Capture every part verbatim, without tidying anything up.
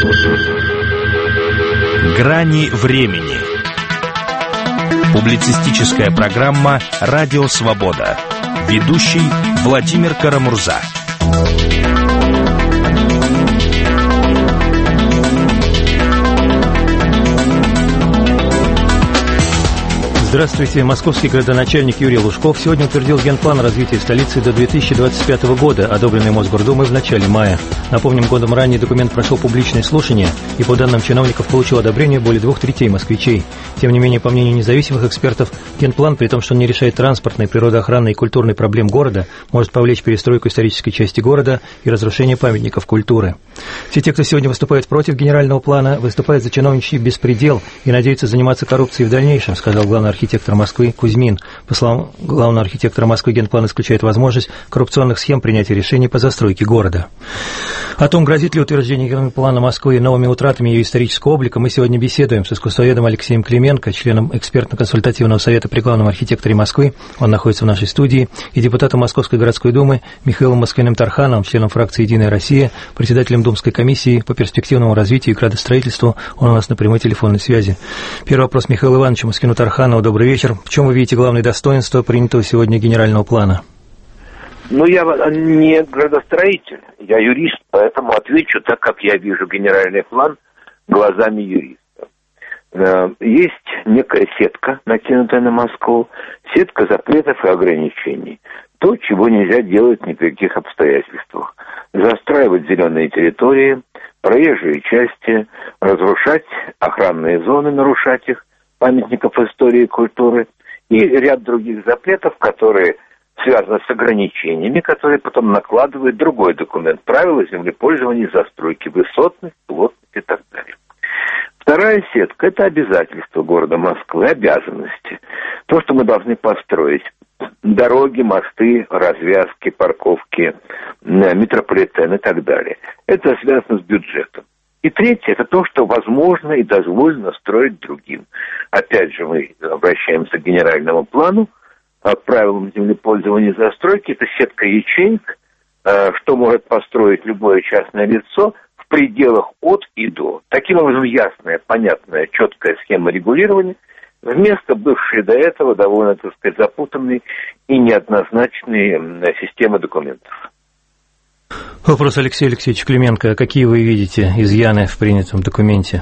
Грани времени. Публицистическая программа «Радио Свобода». Ведущий Владимир Карамурза. Здравствуйте. Московский градоначальник Юрий Лужков сегодня утвердил генплан развития столицы до две тысячи двадцать пятого года, одобренный Мосгордумой в начале мая. Напомним, годом ранее документ прошел публичное слушание и, по данным чиновников, получил одобрение более двух третей москвичей. Тем не менее, по мнению независимых экспертов, генплан, при том, что он не решает транспортные, природоохранные и культурные проблем города, может повлечь перестройку исторической части города и разрушение памятников культуры. Все те, кто сегодня выступает против генерального плана, выступают за чиновничий беспредел и надеются заниматься коррупцией в дальнейшем, сказал главный архитектор Москвы Кузьмин. По словам главного архитектора Москвы, генплан исключает возможность коррупционных схем принятия решений по застройке города. О том, грозит ли утверждение генплана Москвы новыми утратами ее исторического облика, мы сегодня беседуем с искусствоведом Алексеем Клименко, членом экспертно-консультативного совета при главном архитекторе Москвы, он находится в нашей студии, и депутатом Московской городской думы Михаилом Москвиным-Тархановым, членом фракции «Единая Россия», председателем Думской комиссии по перспективному развитию и градостроительству, он у нас на прямой телефонной связи. Первый вопрос Михаилу Ивановичу Москвину-Тарханову. Добрый вечер. В чем вы видите главные достоинства принятого сегодня генерального плана? Ну, я не градостроитель, я юрист, поэтому отвечу так, как я вижу генеральный план глазами юриста. Есть некая сетка, натянутая на Москву, сетка запретов и ограничений. То, чего нельзя делать ни при каких обстоятельствах. Застраивать зеленые территории, проезжие части, разрушать охранные зоны, нарушать их, памятников истории и культуры, и ряд других запретов, которые связаны с ограничениями, которые потом накладывает другой документ, правила землепользования, застройки, высотность, плотность и так далее. Вторая сетка – это обязательства города Москвы, обязанности. То, что мы должны построить. Дороги, мосты, развязки, парковки, метрополитен и так далее. Это связано с бюджетом. И третье – это то, что возможно и дозволено строить другим. Опять же, мы обращаемся к генеральному плану, к правилам землепользования и застройки. Это сетка ячеек, что может построить любое частное лицо в пределах от и до. Таким образом, ясная, понятная, четкая схема регулирования вместо бывшей до этого довольно, так сказать, запутанной и неоднозначной системы документов. Вопрос Алексея Алексеевича Клименко. Какие вы видите изъяны в принятом документе?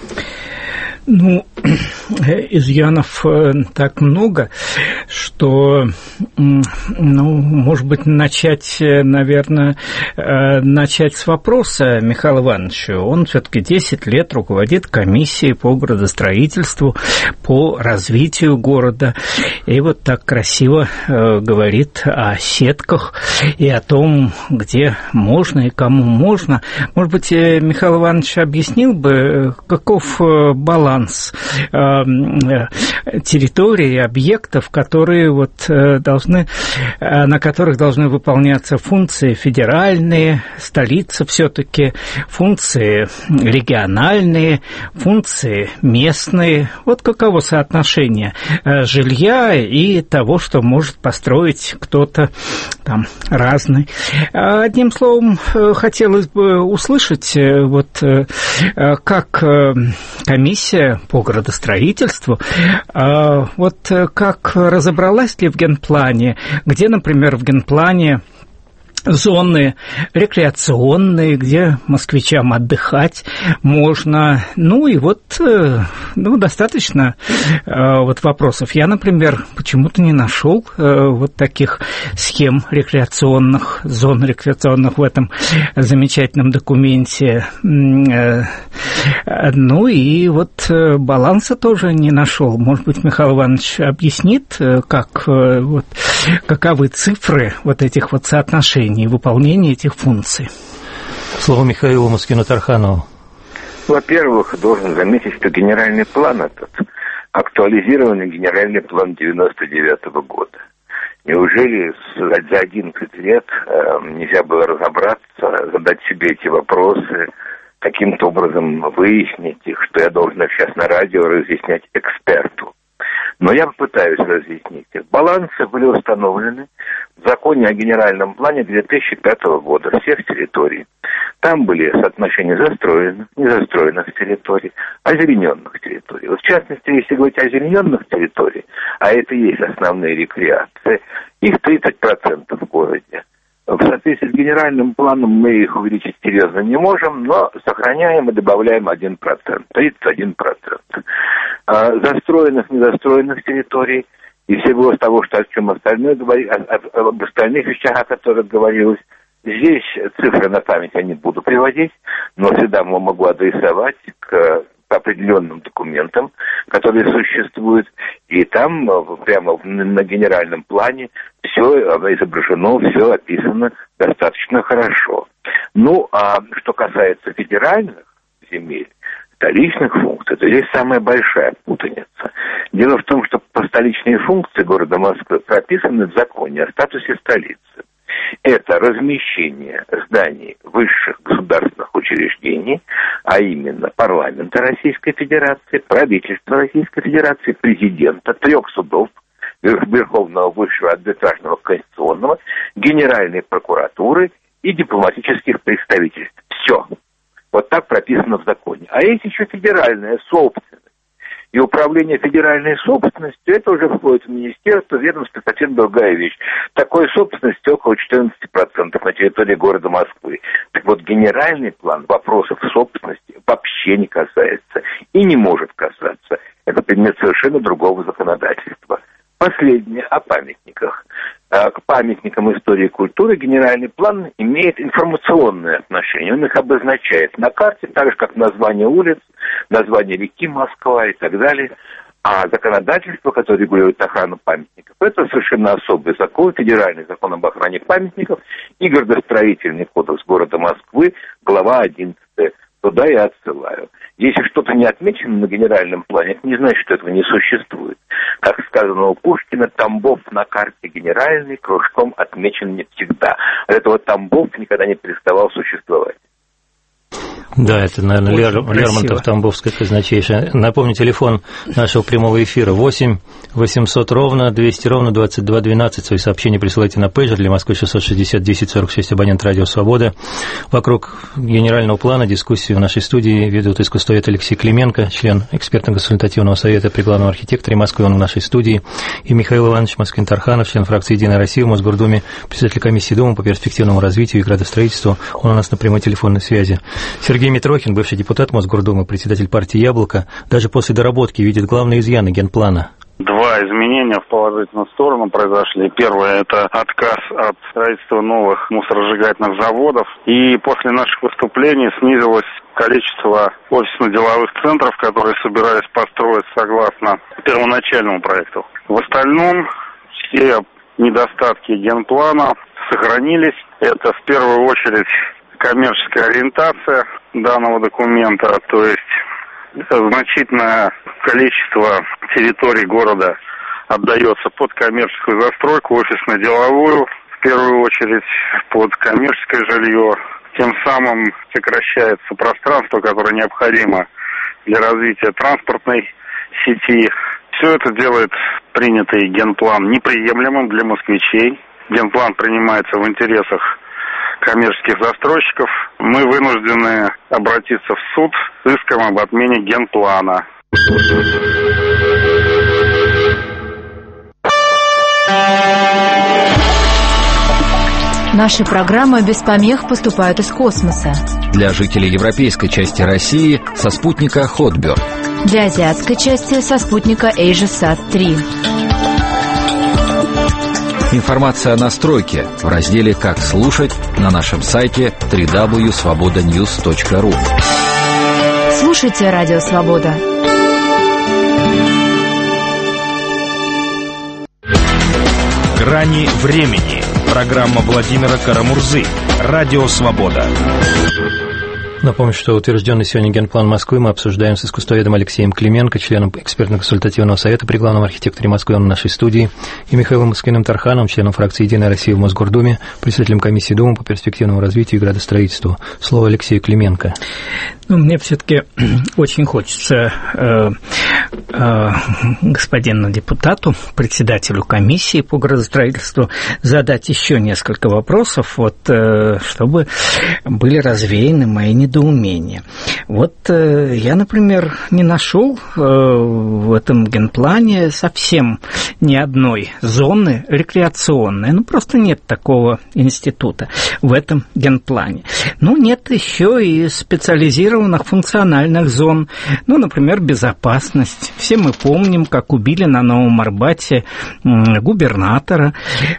Ну, изъянов так много, что, ну, может быть, начать, наверное, начать с вопроса Михаила Ивановича. Он все-таки десять лет руководит комиссией по градостроительству, по развитию города, и вот так красиво говорит о сетках и о том, где можно и кому можно. Может быть, Михаил Иванович объяснил бы, каков баланс территорий, объектов, которые вот должны, на которых должны выполняться функции федеральные, столица все-таки, функции региональные, функции местные. Вот каково соотношение жилья и того, что может построить кто-то там разный. Одним словом, хотелось бы услышать, вот как комиссия по градостроительству, вот как разобралась ли в генплане, где, например, в генплане зоны рекреационные, где москвичам отдыхать можно. Ну и вот, ну, достаточно вот вопросов. Я, например, почему-то не нашел вот таких схем рекреационных, зон рекреационных в этом замечательном документе. Ну и вот баланса тоже не нашел. Может быть, Михаил Иванович объяснит, как, вот, каковы цифры вот этих вот соотношений и выполнения этих функций. Слово Михаилу Москвину-Тарханову. Во-первых, должен заметить, что генеральный план этот актуализированный генеральный план девяносто девятого года. Неужели за одиннадцать лет э, нельзя было разобраться, задать себе эти вопросы, каким-то образом выяснить их, что я должен сейчас на радио разъяснять эксперту? Но я попытаюсь разъяснить их. Балансы были установлены в законе о генеральном плане две тысячи пятого года всех территорий. Там были соотношения застроенных, незастроенных территорий, озелененных территорий. Вот в частности, если говорить о озелененных территориях, а это и есть основные рекреации, их тридцать процентов в городе. В соответствии с генеральным планом мы их увеличить серьезно не можем, но сохраняем и добавляем один процент, тридцать один процент. А застроенных, незастроенных территорий, и всего того, что, о чем остальное говорили, об остальных вещах, о которых говорилось, здесь цифры на память я не буду приводить, но всегда могу адресовать к определенным документам, которые существуют, и там прямо на генеральном плане все изображено, все описано достаточно хорошо. Ну, а что касается федеральных земель, столичных функций, то здесь самая большая путаница. Дело в том, что столичные функции города Москвы прописаны в законе о статусе столицы. Это размещение зданий высших государственных учреждений, а именно парламента Российской Федерации, правительства Российской Федерации, президента, трех судов, Верховного Высшего Арбитражного Конституционного, Генеральной прокуратуры и дипломатических представительств. Все. Вот так прописано в законе. А есть еще федеральная собственность. И управление федеральной собственностью, это уже входит в министерство, ведомство, совсем другая вещь. Такой собственности около четырнадцать процентов на территории города Москвы. Так вот, генеральный план вопросов собственности вообще не касается и не может касаться. Это предмет совершенно другого законодательства. Последнее о памятниках. К памятникам истории и культуры генеральный план имеет информационное отношение. Он их обозначает на карте, так же, как название улиц, название реки Москва и так далее. А законодательство, которое регулирует охрану памятников, это совершенно особый закон, федеральный закон об охране памятников и градостроительный кодекс города Москвы, глава одиннадцатая. Туда я отсылаю. Если что-то не отмечено на генеральном плане, это не значит, что этого не существует. Как сказано у Пушкина, Тамбов на карте генеральный кружком отмечен не всегда. От этого Тамбов никогда не переставал существовать. Да, это, наверное, Лер... Лермонтов, Тамбовская казначейшая. Напомню, телефон нашего прямого эфира восемь восемьсот ровно двести ровно двадцать два двенадцать. Свои сообщения присылайте на пейджер для Москвы шестьсот шестьдесят десять сорок шесть, абонент Радио Свобода. Вокруг генерального плана дискуссию в нашей студии ведут искусствовед Алексей Клименко, член экспертно-консультативного совета при главном архитекторе Москвы, он в нашей студии, и Михаил Иванович Москвин-Тарханов, член фракции «Единая Россия» в Мосгордуме, председатель комиссии Думы по перспективному развитию и градостроительству. Он у нас на прямой телефонной связи. Сергей Митрохин, бывший депутат Мосгордумы, председатель партии «Яблоко», даже после доработки видит главные изъяны генплана. Два изменения в положительную сторону произошли. Первое – это отказ от строительства новых мусоросжигательных заводов. И после наших выступлений снизилось количество офисно-деловых центров, которые собирались построить согласно первоначальному проекту. В остальном все недостатки генплана сохранились. Это в первую очередь коммерческая ориентация данного документа, то есть значительное количество территорий города отдается под коммерческую застройку, офисно-деловую, в первую очередь под коммерческое жилье. Тем самым сокращается пространство, которое необходимо для развития транспортной сети. Все это делает принятый генплан неприемлемым для москвичей. Генплан принимается в интересах коммерческих застройщиков. Мы вынуждены обратиться в суд с иском об отмене генплана. Наши программы без помех поступают из космоса. Для жителей европейской части России со спутника Hotbird. Для азиатской части со спутника AsiaSat три. Информация о настройке в разделе «Как слушать» на нашем сайте дабл ю дабл ю дабл ю точка свобода ньюс точка ру. Слушайте Радио Свобода. «Грани времени». Программа Владимира Карамурзы. Радио Свобода. Напомню, что утвержденный сегодня генплан Москвы мы обсуждаем с искусствоведом Алексеем Клименко, членом экспертно-консультативного совета при главном архитекторе Москвы, он в нашей студии, и Михаилом Москвиным-Тархановым, членом фракции «Единая Россия» в Мосгордуме, председателем комиссии Думы по перспективному развитию и градостроительству. Слово Алексею Клименко. Ну, мне все-таки очень хочется э, господину депутату, председателю комиссии по градостроительству, задать еще несколько вопросов, вот, чтобы были развеяны мои недоумения. Вот я, например, не нашел в этом генплане совсем ни одной зоны рекреационной. Ну, просто нет такого института в этом генплане. Ну, нет еще и специализированных функциональных зон. Ну, например, безопасность. Все мы помним, как убили на Новом Арбате губернатора.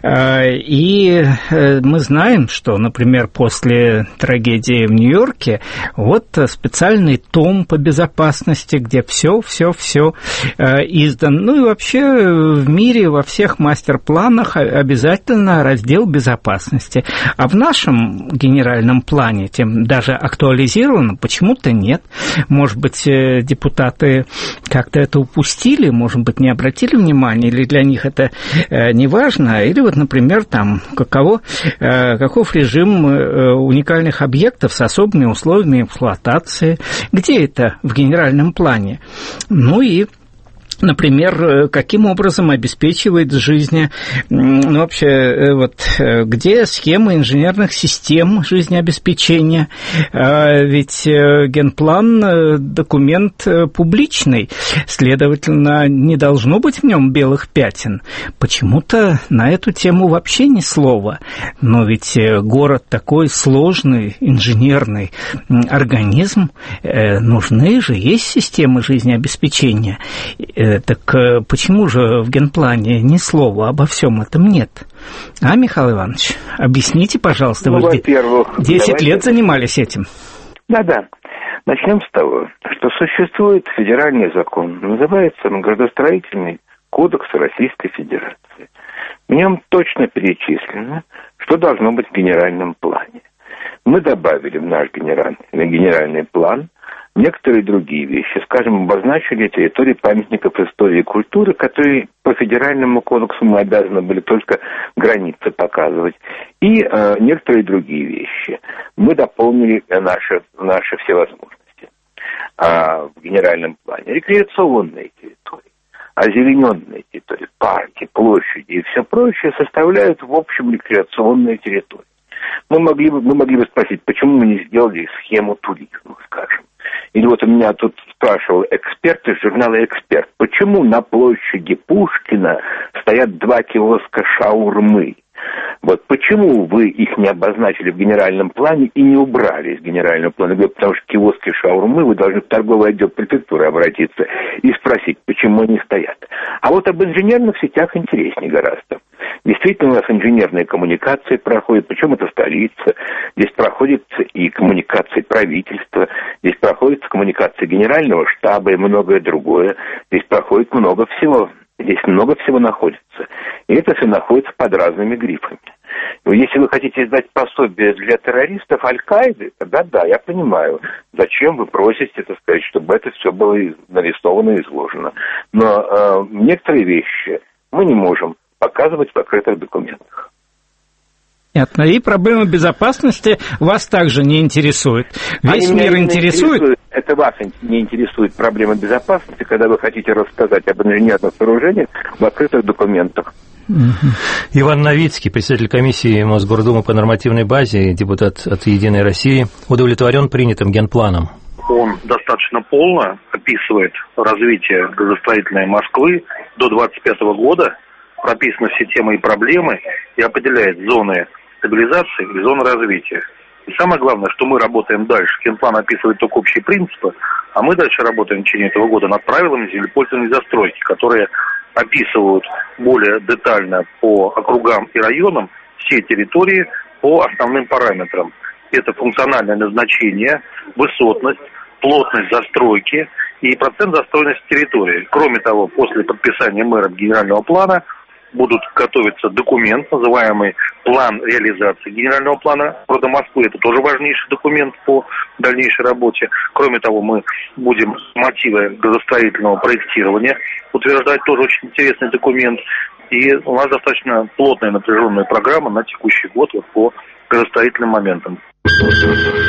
И мы знаем, что, например, после трагедии в Нью-Йорке вот специальный том по безопасности, где все, все, все издан. Ну и вообще в мире во всех мастер-планах обязательно раздел безопасности. А в нашем генеральном плане, тем даже актуализировано, почему-то нет. Может быть, депутаты как-то это упустили, может быть, не обратили внимания, или для них это не важно, или вот, например, там, каково, каков режим уникальных объектов с особыми условиями эксплуатации, где это в генеральном плане. Ну и например, каким образом обеспечивает жизнь, ну, вообще, вот, где схема инженерных систем жизнеобеспечения, ведь генплан – документ публичный, следовательно, не должно быть в нем белых пятен. Почему-то на эту тему вообще ни слова, но ведь город такой сложный, инженерный организм, нужны же, есть системы жизнеобеспечения. Так почему же в генплане ни слова обо всем этом нет? А, Михаил Иванович, объясните, пожалуйста, ну, вы во-первых, десять давайте... лет занимались этим. Да-да. Начнем с того, что существует федеральный закон, называется он Градостроительный кодекс Российской Федерации. В нем точно перечислено, что должно быть в генеральном плане. Мы добавили в наш генеральный, генеральный план некоторые другие вещи. Скажем, обозначили территории памятников истории и культуры, которые по федеральному кодексу мы обязаны были только границы показывать. И э, некоторые другие вещи. Мы дополнили наши, наши все возможности а, в генеральном плане. Рекреационные территории, озелененные территории, парки, площади и все прочее составляют в общем рекреационные территории. Мы могли бы, мы могли бы спросить, почему мы не сделали схему туризма, скажем. Или вот у меня тут спрашивал эксперт из журнала «Эксперт», почему на площади Пушкина стоят два киоска шаурмы? Вот почему вы их не обозначили в генеральном плане и не убрали из генерального плана? Потому что киоски шаурмы вы должны в торговый отдел префектуры обратиться и спросить, почему они стоят. А вот об инженерных сетях интереснее гораздо. Действительно, у нас инженерные коммуникации проходят, причем это столица. Здесь проходят и коммуникации правительства, здесь проходят коммуникации генерального штаба и многое другое. Здесь проходит много всего. Здесь много всего находится. И это все находится под разными грифами. Если вы хотите издать пособие для террористов Аль-Каиды, тогда да, я понимаю, зачем вы просите, так сказать, чтобы это все было нарисовано и изложено. Но э, некоторые вещи мы не можем показывать в закрытых документах. Понятно. И проблема безопасности вас также не интересует. Весь Они мир интересует. интересует. Это вас не интересует проблема безопасности, когда вы хотите рассказать об инженерных сооружениях в открытых документах. Иван Новицкий, председатель комиссии Мосгордумы по нормативной базе, депутат от «Единой России», удовлетворен принятым генпланом. Он достаточно полно описывает развитие градостроительной Москвы до двадцать пятого года, прописаны все темы и проблемы и определяет зоны стабилизации и зоны развития. И самое главное, что мы работаем дальше. Генплан описывает только общие принципы, а мы дальше работаем в течение этого года над правилами землепользования и застройки, которые описывают более детально по округам и районам все территории по основным параметрам. Это функциональное назначение, высотность, плотность застройки и процент застроенности территории. Кроме того, после подписания мэром генерального плана будут готовиться документ, называемый план реализации генерального плана города Москвы. Это тоже важнейший документ по дальнейшей работе. Кроме того, мы будем мотивы градостроительного проектирования утверждать, тоже очень интересный документ. И у нас достаточно плотная напряженная программа на текущий год вот по градостроительным моментам.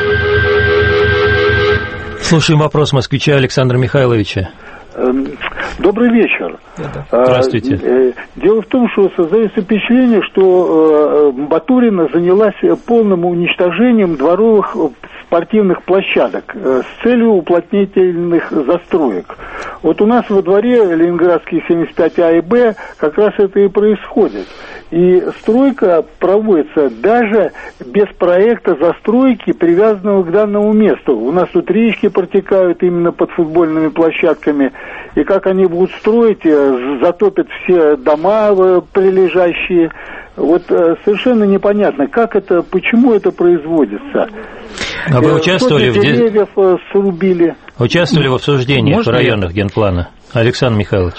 Слушаем вопрос москвича Александра Михайловича. Добрый вечер. Здравствуйте. Дело в том, что создается впечатление, что Батурина занялась полным уничтожением дворовых спортивных площадок с целью уплотнительных застроек. Вот у нас во дворе Ленинградский семьдесят пять А и Б как раз это и происходит. И стройка проводится даже без проекта застройки, привязанного к данному месту. У нас тут речки протекают именно под футбольными площадками. И как они будут строить, затопят все дома прилежащие. Вот совершенно непонятно, как это, почему это производится. А вы участвовали в деревьев срубили. Участвовали в обсуждениях Можно районных я? Генплана, Александр Михайлович?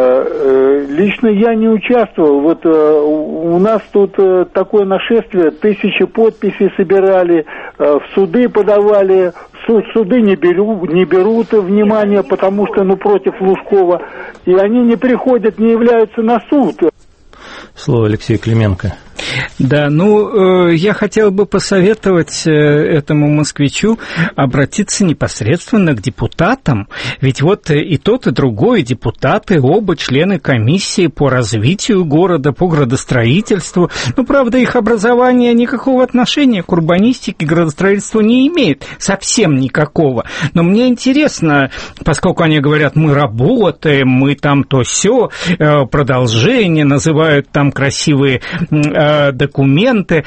Лично я не участвовал. Вот у нас тут такое нашествие, тысячи подписей собирали, в суды подавали. Суды не берут, не берут внимания, потому что, ну, против Лужкова. И они не приходят, не являются на суд. Слово Алексею Клименко. Да, ну, э, я хотел бы посоветовать э, этому москвичу обратиться непосредственно к депутатам, ведь вот и тот, и другой депутаты, оба члены комиссии по развитию города, по градостроительству. Ну, правда, их образование никакого отношения к урбанистике, градостроительству не имеет, совсем никакого. Но мне интересно, поскольку они говорят, мы работаем, мы там то-сё, э, продолжение, называют там красивые э, документы.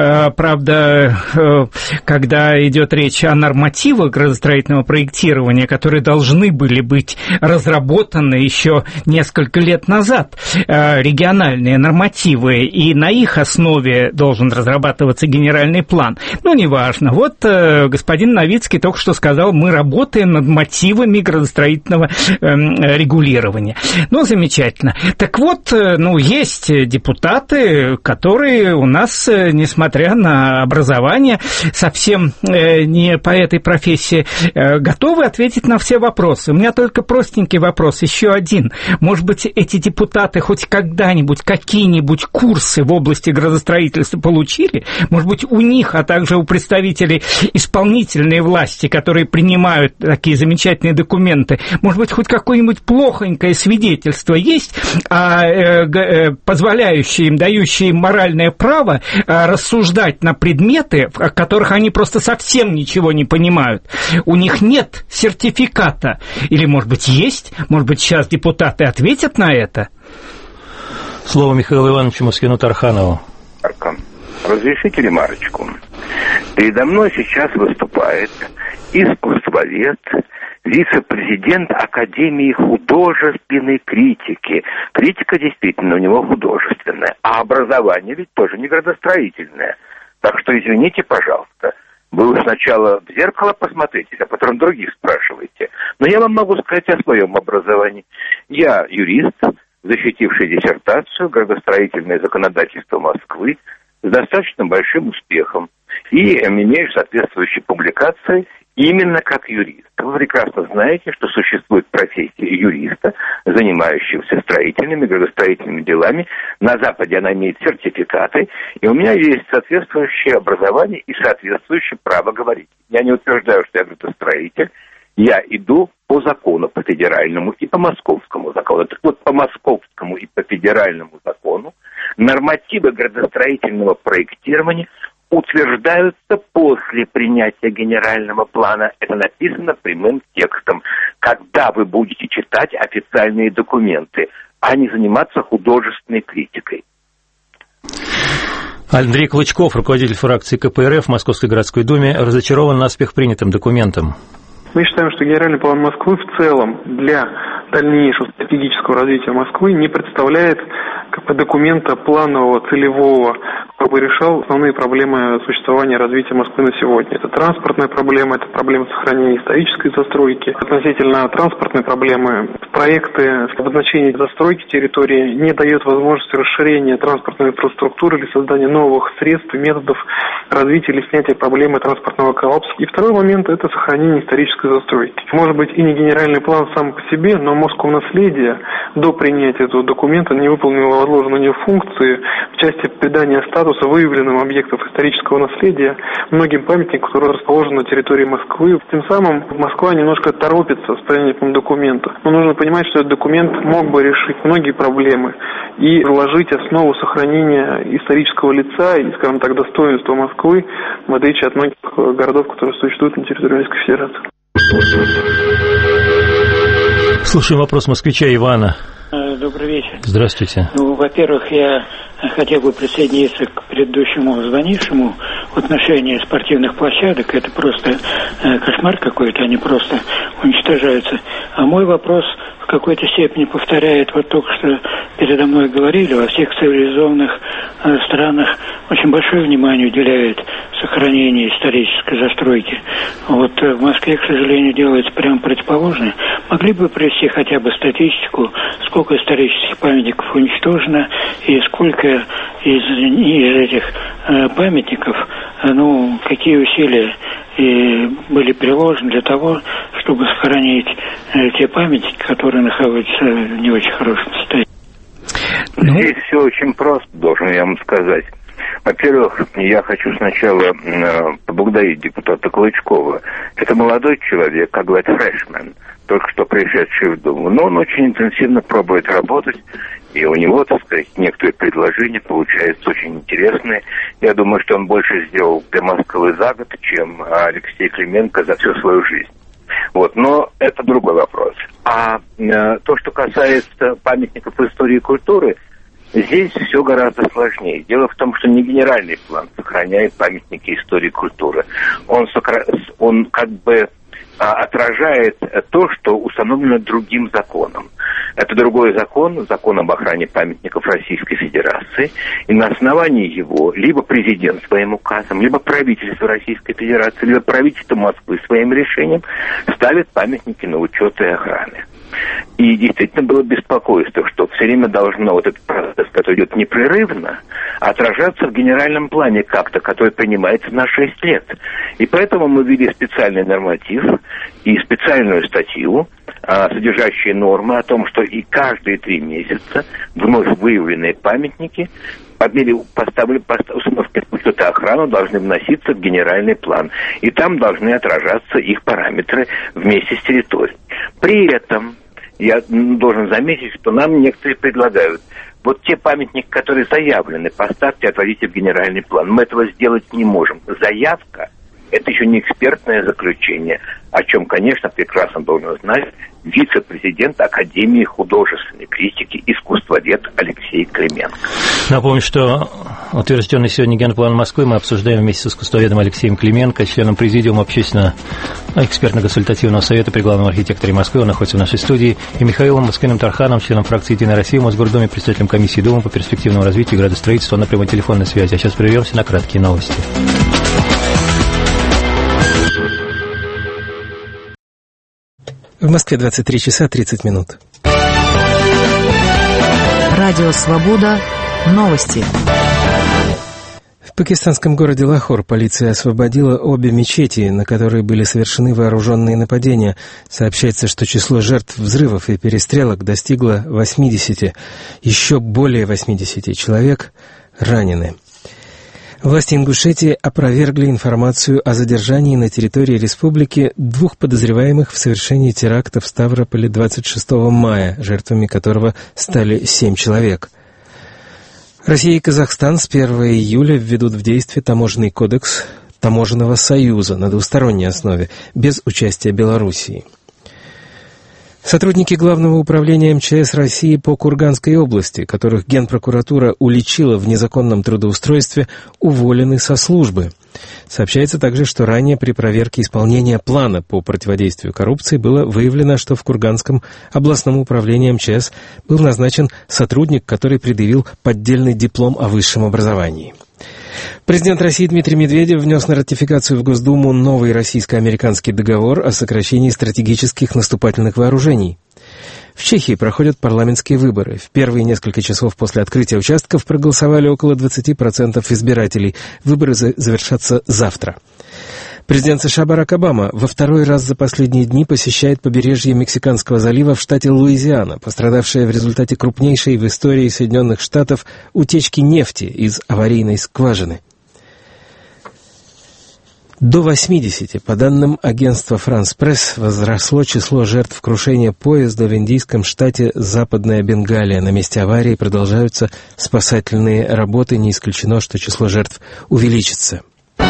Правда, когда идет речь о нормативах градостроительного проектирования, которые должны были быть разработаны еще несколько лет назад, региональные нормативы, и на их основе должен разрабатываться генеральный план. Ну, неважно. Вот господин Новицкий только что сказал, мы работаем над мотивами градостроительного регулирования. Ну, замечательно. Так вот, ну, есть депутаты, которые у нас, несмотря на образование, совсем не по этой профессии, готовы ответить на все вопросы. У меня только простенький вопрос, еще один. Может быть, эти депутаты хоть когда-нибудь какие-нибудь курсы в области градостроительства получили? Может быть, у них, а также у представителей исполнительной власти, которые принимают такие замечательные документы, может быть, хоть какое-нибудь плохонькое свидетельство есть, а, позволяющее им, дающее им моральное право рассуждать на предметы, о которых они просто совсем ничего не понимают. У них нет сертификата. Или, может быть, есть? Может быть, сейчас депутаты ответят на это? Слово Михаилу Ивановичу Москвину-Тарханову. Разрешите ремарочку. Передо мной сейчас выступает искусствовед, вице-президент Академии художественной критики. Критика действительно у него художественная, а образование ведь тоже не градостроительное. Так что извините, пожалуйста, вы уж сначала в зеркало посмотрите, а потом других спрашиваете. Но я вам могу сказать о своем образовании. Я юрист, защитивший диссертацию «Градостроительное законодательство Москвы» с достаточно большим успехом и имею соответствующие публикации именно как юрист. Вы прекрасно знаете, что существует профессия юриста, занимающегося строительными, градостроительными делами. На Западе она имеет сертификаты, и у меня есть соответствующее образование и соответствующее право говорить. Я не утверждаю, что я градостроитель, я иду по закону, по федеральному и по московскому закону. Так вот, по московскому и по федеральному закону нормативы градостроительного проектирования утверждаются после принятия генерального плана. Это написано прямым текстом. Когда вы будете читать официальные документы, а не заниматься художественной критикой. Андрей Клычков, руководитель фракции ка пэ эр эф в Московской городской думе, разочарован наспех принятым документом. Мы считаем, что генеральный план Москвы в целом для дальнейшего стратегического развития Москвы не представляет как бы документа планового, целевого, который бы решал основные проблемы существования и развития Москвы на сегодня. Это транспортная проблема, это проблема сохранения исторической застройки. Относительно транспортной проблемы, проекты обозначения застройки территории не дают возможности расширения транспортной инфраструктуры или создания новых средств и методов развития или снятия проблемы транспортного коллапса. И второй момент – это сохранение исторической застройки. Может быть, и не генеральный план сам по себе, но Москомнаследие до принятия этого документа не выполнило возложенные на нее функции в части придания статуса статуса выявленным объектов исторического наследия многим памятникам, которые расположены на территории Москвы. Тем самым Москва немножко торопится с принятием документа. Но нужно понимать, что этот документ мог бы решить многие проблемы и заложить основу сохранения исторического лица и, скажем так, достоинства Москвы, в отличие от многих городов, которые существуют на территории Российской Федерации. Слушаем вопрос москвича Ивана. Добрый вечер. Здравствуйте. Ну, во-первых, я хотел бы присоединиться к предыдущему звонившему в отношении спортивных площадок. Это просто кошмар какой-то, они просто уничтожаются. А мой вопрос в какой-то степени повторяет вот только что передо мной говорили, во всех цивилизованных странах очень большое внимание уделяют сохранению исторической застройки. Вот в Москве, к сожалению, делается прямо противоположное. Могли бы привести хотя бы статистику, сколько исторических памятников уничтожено и сколько из, из этих э, памятников, э, ну, какие усилия и были приложены для того, чтобы сохранить э, те памятники, которые находятся в не очень хорошем состоянии. Здесь все очень просто, должен я вам сказать. Во-первых, я хочу сначала э, поблагодарить депутата Клычкова. Это молодой человек, как говорят, фрешмен, только что пришедший в Думу. Но он очень интенсивно пробует работать, и у него, так сказать, некоторые предложения получаются очень интересные. Я думаю, что он больше сделал для Москвы за год, чем Алексей Клименко за всю свою жизнь. Вот, но это другой вопрос. А э, то, что касается памятников истории и культуры, здесь все гораздо сложнее. Дело в том, что не генеральный план сохраняет памятники истории и культуры. Он, сокра... он как бы а, отражает то, что установлено другим законом. Это другой закон, закон об охране памятников Российской Федерации. И на основании его либо президент своим указом, либо правительство Российской Федерации, либо правительство Москвы своим решением ставит памятники на учет и охраны. И действительно было беспокойство, что все время должно вот этот процесс, который идет непрерывно, отражаться в генеральном плане как-то, который принимается на шесть лет. И поэтому мы ввели специальный норматив и специальную статью, содержащие нормы о том, что и каждые три месяца вновь выявленные памятники по мере установки учета охраны должны вноситься в генеральный план. И там должны отражаться их параметры вместе с территорией. При этом я должен заметить, что нам некоторые предлагают: вот те памятники, которые заявлены, поставьте, отводите в генеральный план. Мы этого сделать не можем. Заявка – это еще не экспертное заключение, о чем, конечно, прекрасно должен знать вице-президент Академии художественной критики, искусствовед Алексей Клименко. Напомню, что утвержденный сегодня генплан Москвы мы обсуждаем вместе с искусствоведом Алексеем Клименко, членом президиума общественного экспертно-консультативного совета при главном архитекторе Москвы. Он находится в нашей студии. И Михаилом Москвиным Тарханом, членом фракции «Единая Россия» в Мосгордуме, председателем комиссии Думы по перспективному развитию и градостроительству на прямой телефонной связи. А сейчас прервемся на краткие новости. В Москве двадцать три часа тридцать минут. Радио «Свобода». Новости. В пакистанском городе Лахор полиция освободила обе мечети, на которые были совершены вооруженные нападения. Сообщается, что число жертв взрывов и перестрелок достигло восьмидесяти. Еще более восьмидесяти человек ранены. Власти Ингушетии опровергли информацию о задержании на территории республики двух подозреваемых в совершении теракта в Ставрополе двадцать шестого мая, жертвами которого стали семь человек. Россия и Казахстан с первого июля введут в действие таможенный кодекс Таможенного союза на двусторонней основе, без участия Белоруссии. Сотрудники Главного управления эм че эс России по Курганской области, которых Генпрокуратура уличила в незаконном трудоустройстве, уволены со службы. Сообщается также, что ранее при проверке исполнения плана по противодействию коррупции было выявлено, что в Курганском областном управлении эм че эс был назначен сотрудник, который предъявил поддельный диплом о высшем образовании. Президент России Дмитрий Медведев внес на ратификацию в Госдуму новый российско-американский договор о сокращении стратегических наступательных вооружений. В Чехии проходят парламентские выборы. В первые несколько часов после открытия участков проголосовали около двадцати процентов избирателей. Выборы завершатся завтра. Президент США Барак Обама во второй раз за последние дни посещает побережье Мексиканского залива в штате Луизиана, пострадавшее в результате крупнейшей в истории Соединенных Штатов утечки нефти из аварийной скважины. До восьмидесяти, по данным агентства «Франс Пресс», возросло число жертв крушения поезда в индийском штате Западная Бенгалия. На месте аварии продолжаются спасательные работы. Не исключено, что число жертв увеличится.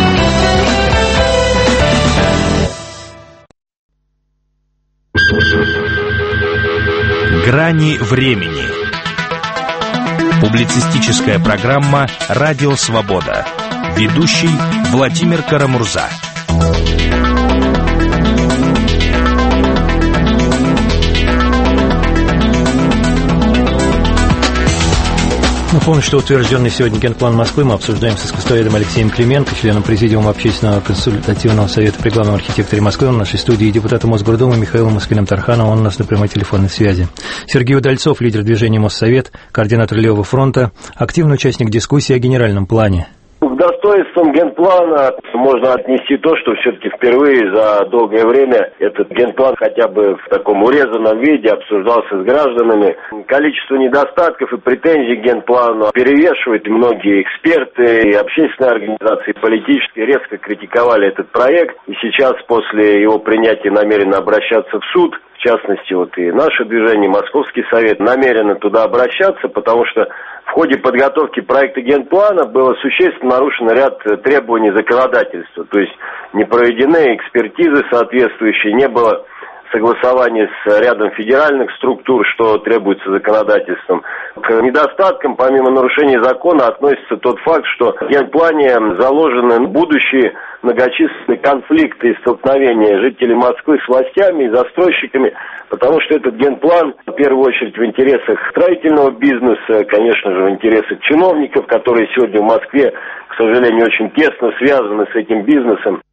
Грани времени. Публицистическая программа «Радио Свобода». Ведущий Владимир Карамурза. Напомню, что утвержденный сегодня генплан Москвы мы обсуждаем с искусствоведом Алексеем Клименко, членом Президиума Общественного консультативного совета при главном архитекторе Москвы, в нашей студии, и депутатом Мосгордумы Михаилом Москвиным-Тархановым, он у нас на прямой телефонной связи. Сергей Удальцов, лидер движения Моссовет, координатор Левого фронта, активный участник дискуссии о генеральном плане. К достоинствам генплана можно отнести то, что все-таки впервые за долгое время этот генплан хотя бы в таком урезанном виде обсуждался с гражданами. Количество недостатков и претензий к генплану перевешивает, и многие эксперты, и общественные организации, и политические резко критиковали этот проект. И сейчас после его принятия намерены обращаться в суд. В частности, вот и наше движение, Московский совет, намерено туда обращаться, потому что в ходе подготовки проекта генплана было существенно нарушено ряд требований законодательства. То есть не проведены экспертизы соответствующие, не было согласования с рядом федеральных структур, что требуется законодательством. К недостаткам, помимо нарушения закона, относится тот факт, что в генплане заложены будущие многочисленные конфликты и столкновения жителей Москвы с властями и застройщиками, потому что этот генплан, в первую очередь, в интересах строительного бизнеса, конечно же, в интересах чиновников, которые сегодня в Москве, к сожалению, очень тесно связаны с этим бизнесом.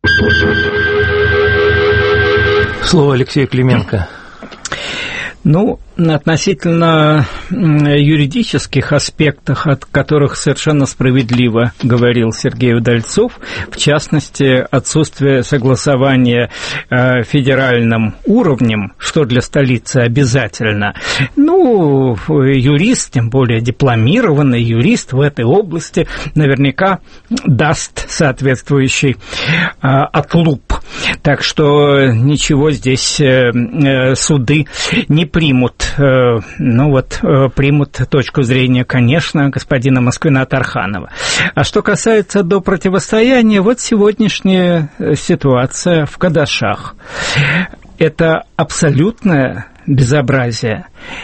Слово Алексею Клименко. Ну, относительно юридических аспектов, от которых совершенно справедливо говорил Сергей Удальцов, в частности, отсутствие согласования э, федеральным уровнем, что для столицы обязательно. Ну, юрист, тем более дипломированный юрист в этой области, наверняка даст соответствующий э, отлуп. Так что ничего здесь э, э, суды не примут. Ну вот, примут точку зрения, конечно, господина Москвина-Тарханова. А что касается до противостояния, вот сегодняшняя ситуация в Кадашах. Это абсолютное безобразие.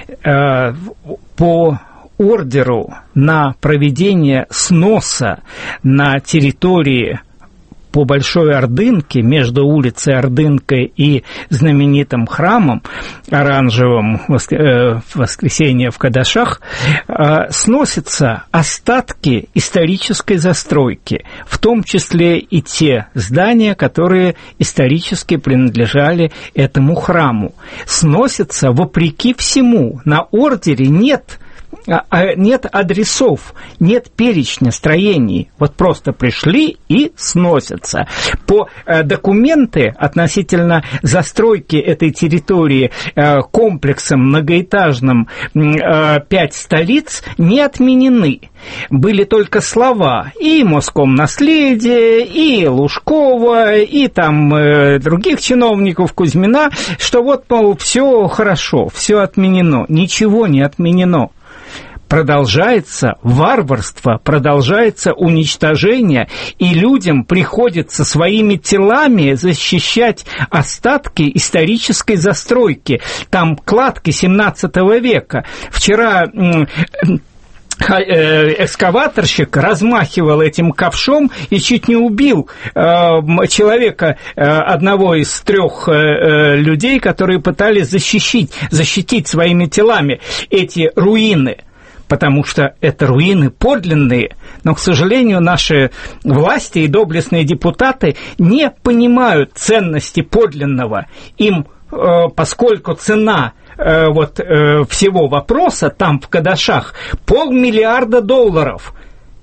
По ордеру на проведение сноса на территории по Большой Ордынке, между улицей Ордынкой и знаменитым храмом оранжевым «Воскресенье в Кадашах», сносятся остатки исторической застройки, в том числе и те здания, которые исторически принадлежали этому храму. Сносятся вопреки всему. На ордере нет нет адресов, нет перечня строений. Вот просто пришли и сносятся. По э, документы относительно застройки этой территории э, комплексом многоэтажным э, «Пять столиц» не отменены. Были только слова и Москомнаследие, и Лужкова, и там э, других чиновников, Кузьмина, что вот, мол, все хорошо, все отменено. Ничего не отменено. Продолжается варварство, продолжается уничтожение, и людям приходится своими телами защищать остатки исторической застройки. Там кладки семнадцатого века. Вчера экскаваторщик размахивал этим ковшом и чуть не убил э, человека, э, одного из трех э, людей, которые пытались защитить, защитить своими телами эти руины. Потому что это руины подлинные, но, к сожалению, наши власти и доблестные депутаты не понимают ценности подлинного. Им, э, поскольку цена э, вот, э, всего вопроса там в Кадашах полмиллиарда долларов,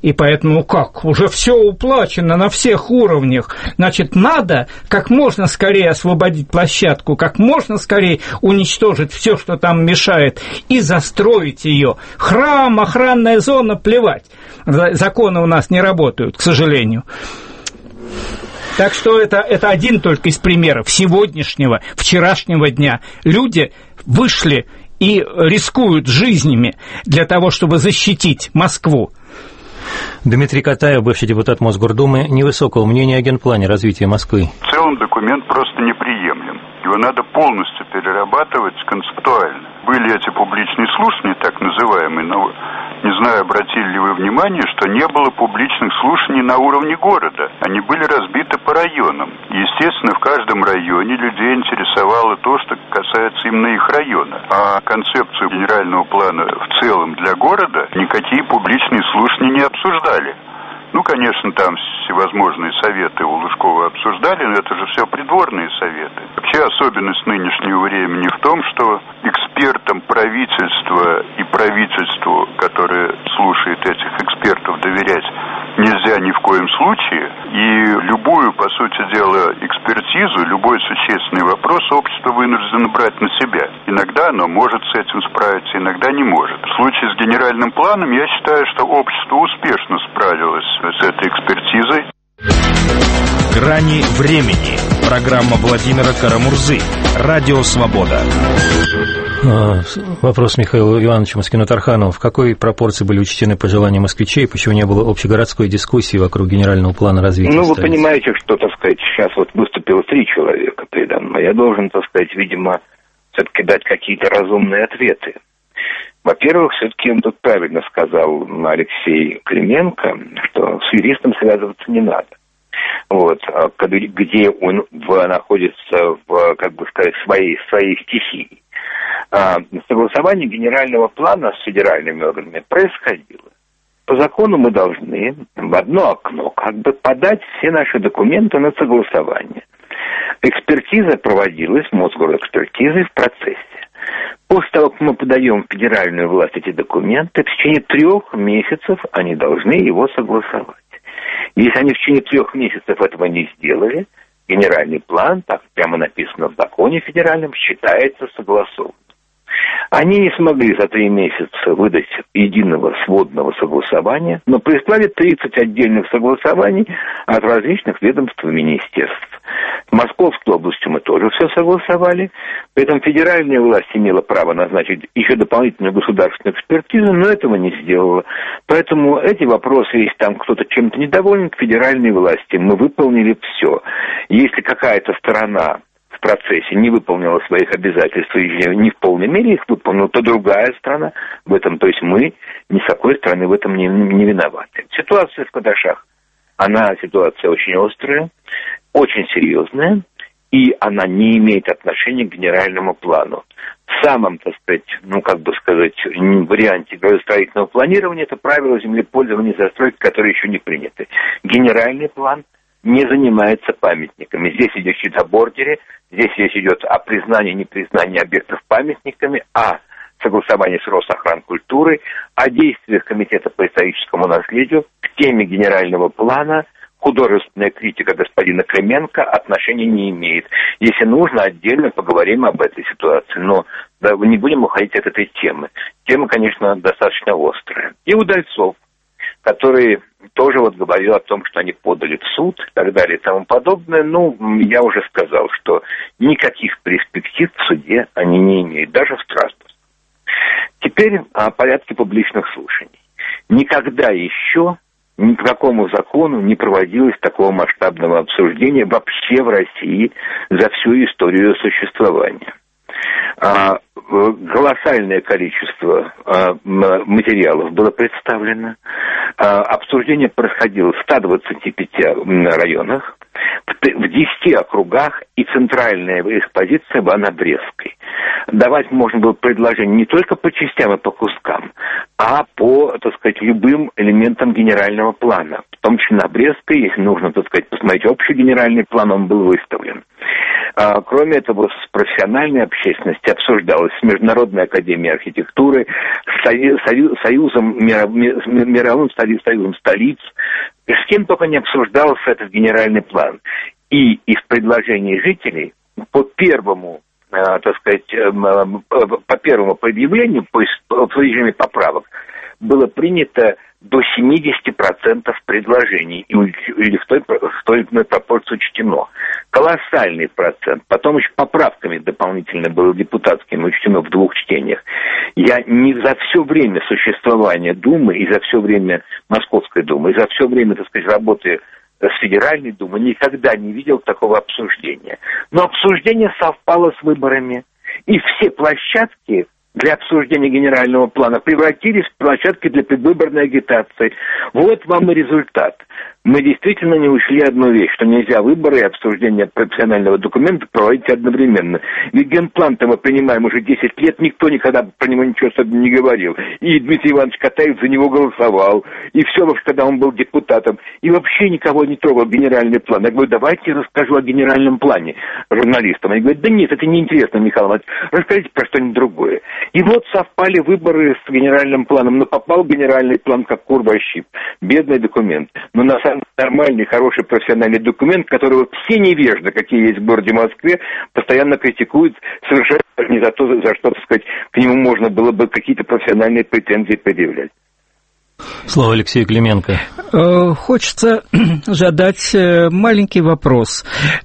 И поэтому как? Уже все уплачено на всех уровнях. Значит, надо как можно скорее освободить площадку, как можно скорее уничтожить все, что там мешает, и застроить ее. Храм, охранная зона, плевать. Законы у нас не работают, к сожалению. Так что это, это один только из примеров сегодняшнего, вчерашнего дня. Люди вышли и рискуют жизнями для того, чтобы защитить Москву. Дмитрий Катаев, бывший депутат Мосгордумы, невысокого мнения о генплане развития Москвы. В целом документ просто неприемлем. Его надо полностью перерабатывать концептуально. Были эти публичные слушания, так называемые, но не знаю, обратили ли вы внимание, что не было публичных слушаний на уровне города. Они были разбиты по районам. Естественно, в каждом районе людей интересовало то, что касается именно их района. А концепцию генерального плана в целом для города никакие публичные слушания не обсуждали. Ну, конечно, там всевозможные советы у Лужкова обсуждали, но это же все придворные советы. Вообще особенность нынешнего времени в том, что экспертам правительства и правительству, которое слушает этих экспертов, доверять нельзя ни в коем случае. И любую, по сути дела, экспертизу, любой существенный вопрос общество вынуждено брать на себя. Иногда оно может с этим справиться, иногда не может. В случае с генеральным планом я считаю, что общество успешно справилось с этой экспертизой. Грани времени. Программа Владимира Карамурзы. Радио «Свобода». Вопрос Михаилу Ивановичу Москвину-Тарханову. В какой пропорции были учтены пожелания москвичей, почему не было общегородской дискуссии вокруг генерального плана развития Ну, вы столицы? понимаете, что, так сказать, сейчас вот выступило три человека передо мной. Я должен, так сказать, видимо, все-таки дать какие-то разумные ответы. Во-первых, все-таки он тут правильно сказал Алексей Клименко, что с юристом связываться не надо. Вот, где он в, находится в, как бы сказать, своей, своей стихии. А, согласование генерального плана с федеральными органами происходило. По закону мы должны в одно окно как бы подать все наши документы на согласование. Экспертиза проводилась, Мосгорэкспертизой в процессе. После того, как мы подаем в федеральную власть эти документы, в течение трех месяцев они должны его согласовать. Если они в течение трех месяцев этого не сделали, генеральный план, так прямо написано в законе федеральном, считается согласованным. Они не смогли за три месяца выдать единого сводного согласования, но прислали тридцать отдельных согласований от различных ведомств и министерств. В Московской области мы тоже все согласовали. При этом федеральная власть имела право назначить еще дополнительную государственную экспертизу, но этого не сделала. Поэтому эти вопросы, если там кто-то чем-то недоволен, к федеральной власти мы выполнили все. Если какая-то сторона в процессе не выполнила своих обязательств и не в полной мере их выполнила, то другая страна в этом, то есть мы, ни с какой стороны в этом не, не виноваты. Ситуация в Кадашах, она ситуация очень острая, очень серьезная, и она не имеет отношения к генеральному плану. В самом, так сказать, ну, как бы сказать, варианте градостроительного планирования это правила землепользования и застройки, которые еще не приняты. Генеральный план не занимается памятниками. Здесь идет о бордере, здесь речь идет о признании и непризнании объектов памятниками, о согласовании с Росохранкультурой, о действиях Комитета по историческому наследию к теме генерального плана. Художественная критика господина Клименко отношения не имеет. Если нужно, отдельно поговорим об этой ситуации, но да, не будем уходить от этой темы. Тема, конечно, достаточно острая. И Удальцов, который тоже вот говорил о том, что они подали в суд и так далее и тому подобное, ну, я уже сказал, что никаких перспектив в суде они не имеют, даже в Страсбурге. Теперь о порядке публичных слушаний. Никогда еще ни по какому закону не проводилось такого масштабного обсуждения вообще в России за всю историю существования. А, колоссальное количество а, материалов было представлено. А, обсуждение происходило в ста двадцати пяти районах, в десяти округах, и центральная их позиция была на Брестской. Давать можно было предложение не только по частям и по кускам, а по, так сказать, любым элементам генерального плана. в том числе на Брестской, если нужно, так сказать, посмотреть общий генеральный план, он был выставлен. А, кроме этого, с профессиональной общественностью обсуждалось с Международной академией архитектуры, с союз, союзом, мировым союзом столиц, с кем только не обсуждался этот генеральный план. И из предложений жителей по первому, так сказать, по первому предъявлению, по режиме поправок, было принято до семьдесят процентов предложений, или в той, в той или иной пропорции учтено. Колоссальный процент. Потом еще поправками дополнительно было депутатским учтено в двух чтениях. Я не за все время существования Думы, и за все время Московской Думы, и за все время, так сказать, работы с Федеральной Думой никогда не видел такого обсуждения. Но обсуждение совпало с выборами, и все площадки для обсуждения генерального плана превратились в площадки для предвыборной агитации. Вот вам и результат. Мы действительно не учли одну вещь, что нельзя выборы и обсуждение профессионального документа проводить одновременно. Ведь генплан-то мы принимаем уже десять лет, никто никогда про него ничего особенно не говорил. И Дмитрий Иванович Катаев за него голосовал, и все, когда он был депутатом. И вообще никого не трогал генеральный план. Я говорю, давайте я расскажу о генеральном плане журналистам. Они говорят, да нет, это неинтересно, Михаил Иванович, расскажите про что-нибудь другое. И вот совпали выборы с генеральным планом, но попал генеральный план как кур во щип. Бедный документ. Но на самом деле нормальный, хороший профессиональный документ, которого все невежды, какие есть в городе Москве, постоянно критикуют, совершенно не за то, за что, так сказать, к нему можно было бы какие-то профессиональные претензии предъявлять. Слово Алексею Клименко. Хочется задать маленький вопрос.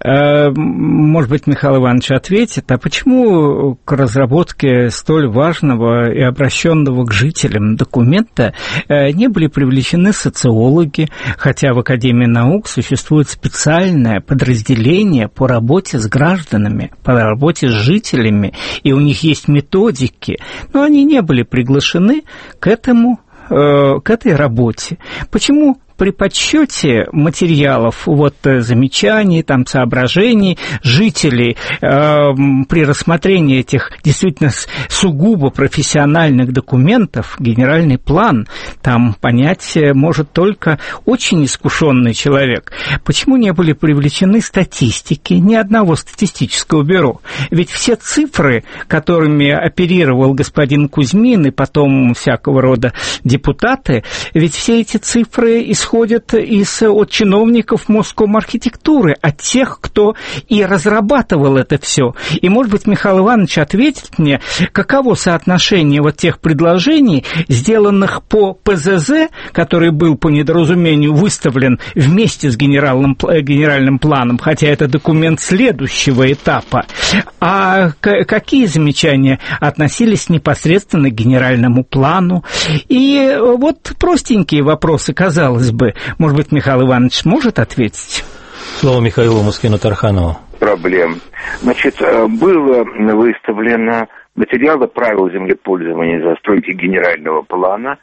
Может быть, Михаил Иванович ответит, а почему к разработке столь важного и обращенного к жителям документа не были привлечены социологи, хотя в Академии наук существует специальное подразделение по работе с гражданами, по работе с жителями, и у них есть методики, но они не были приглашены к этому к этой работе. Почему при подсчете материалов, вот, замечаний, там, соображений жителей э, при рассмотрении этих действительно сугубо профессиональных документов, генеральный план, там понять может только очень искушенный человек. Почему не были привлечены статистики ни одного статистического бюро? Ведь все цифры, которыми оперировал господин Кузьмин и потом всякого рода депутаты, ведь все эти цифры исходят исходят из, от чиновников Москомархитектуры, от тех, кто и разрабатывал это все. И, может быть, Михаил Иванович ответит мне, каково соотношение вот тех предложений, сделанных по ПЗЗ, который был по недоразумению выставлен вместе с генеральным, генеральным планом, хотя это документ следующего этапа, а какие замечания относились непосредственно к генеральному плану. И вот простенькие вопросы, казалось бы. Может быть, Михаил Иванович может ответить? Слово Михаилу Мускину-Тарханову. Проблем. Значит, было выставлено материалы правил землепользования и застройки генерального плана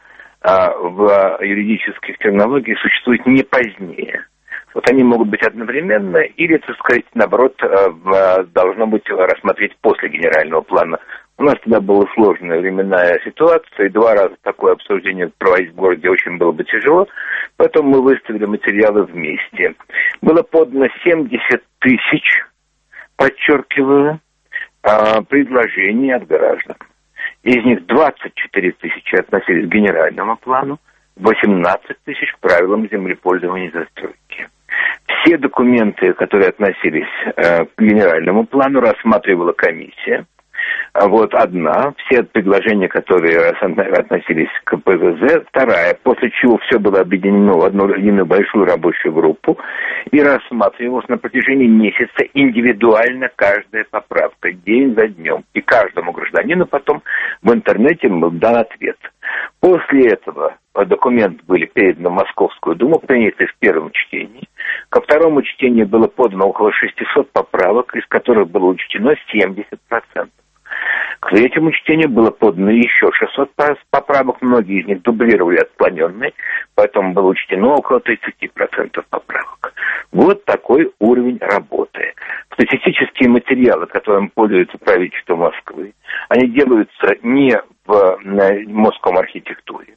в юридических терминологиях существует не позднее. Вот они могут быть одновременно или, так сказать, наоборот, должно быть рассмотреть после генерального плана. У нас тогда была сложная временная ситуация, и два раза такое обсуждение проводить в городе очень было бы тяжело, поэтому мы выставили материалы вместе. Было подано семьдесят тысяч, подчеркиваю, предложений от граждан. Из них двадцать четыре тысячи относились к генеральному плану, восемнадцать тысяч к правилам землепользования и застройки. Все документы, которые относились к генеральному плану, рассматривала комиссия. Вот одна, все предложения, которые относились к ПЗЗ, вторая, после чего все было объединено в одну единую большую рабочую группу и рассматривалось на протяжении месяца индивидуально каждая поправка, день за днем. И каждому гражданину потом в интернете был дан ответ. После этого документ были переданы в Московскую Думу, приняты в первом чтении. Ко второму чтению было подано около шестисот поправок, из которых было учтено семьдесят процентов. К третьему чтению было подано еще шестьсот поправок, многие из них дублировали отклоненные, поэтому было учтено около тридцать процентов поправок. Вот такой уровень работы. Статистические материалы, которым пользуется правительство Москвы, они делаются не в Москомархитектуре,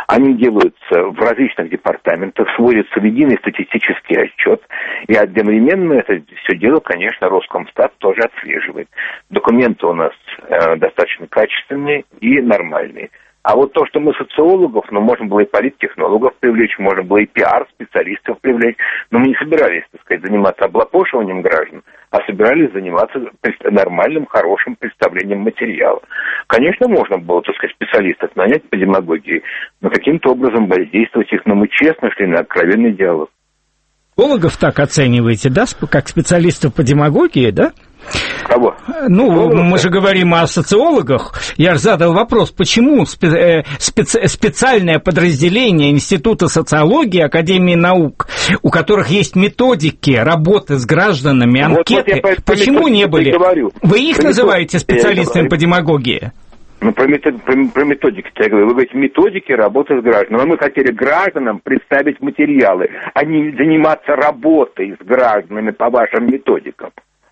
Они делаются в различных департаментах, сводятся в единый статистический отчет, и одновременно это все дело, конечно, Роскомстат тоже отслеживает. Документы у нас э, достаточно качественные и нормальные. А вот то, что мы социологов, ну, можно было и политтехнологов привлечь, можно было и пиар-специалистов привлечь, но мы не собирались, так сказать, заниматься облапошиванием граждан, а собирались заниматься нормальным, хорошим представлением материала. Конечно, можно было, так сказать, специалистов нанять по демагогии, но каким-то образом воздействовать их, но мы честно шли на откровенный диалог. Социологов так оцениваете, да, как специалистов по демагогии, да? Кого? Ну, социологов? Мы же говорим о социологах. Я же задал вопрос, почему спе- специ- специальное подразделение Института социологии, Академии наук, у которых есть методики работы с гражданами, анкеты, вот, вот почему не были? Вы их про называете специалистами по демагогии? Ну, про, метод, про, про методики-то я говорю. Вы говорите, методики работы с гражданами. Мы хотели гражданам представить материалы, а не заниматься работой с гражданами по вашим методикам.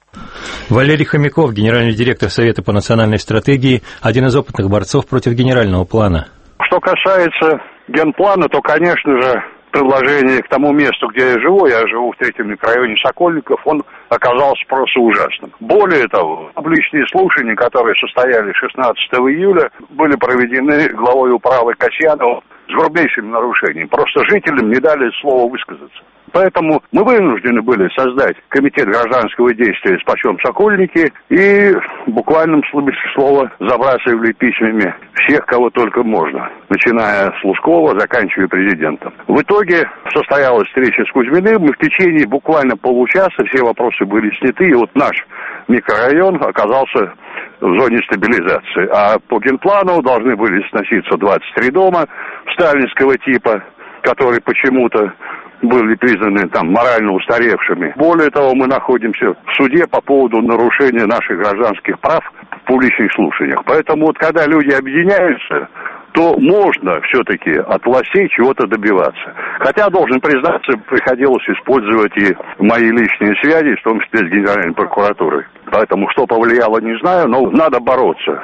Валерий Хомяков, генеральный директор Совета по национальной стратегии, один из опытных борцов против генерального плана. Что касается генплана, то, конечно же, предложение к тому месту, где я живу, я живу в третьем микрорайоне Сокольников, он оказался просто ужасным. Более того, публичные слушания, которые состоялись шестнадцатого июля, были проведены главой управы Касьяновым с грубейшими нарушениями. Просто жителям не дали слова высказаться. Поэтому мы вынуждены были создать комитет гражданского действия «Спасем Сокольники» и в буквальном смысле слова забрасывали письмами всех, кого только можно, начиная с Лужкова, заканчивая президентом. В итоге состоялась встреча с Кузьминым, и в течение буквально получаса все вопросы были сняты, и вот наш микрорайон оказался в зоне стабилизации. А по генплану должны были сноситься двадцать три дома сталинского типа, которые почему-то были признаны там морально устаревшими. Более того, мы находимся в суде по поводу нарушения наших гражданских прав в публичных слушаниях. Поэтому вот когда люди объединяются, то можно все-таки от властей чего-то добиваться. Хотя, должен признаться, приходилось использовать и мои личные связи, в том числе с Генеральной прокуратурой. Поэтому что повлияло, не знаю, но надо бороться.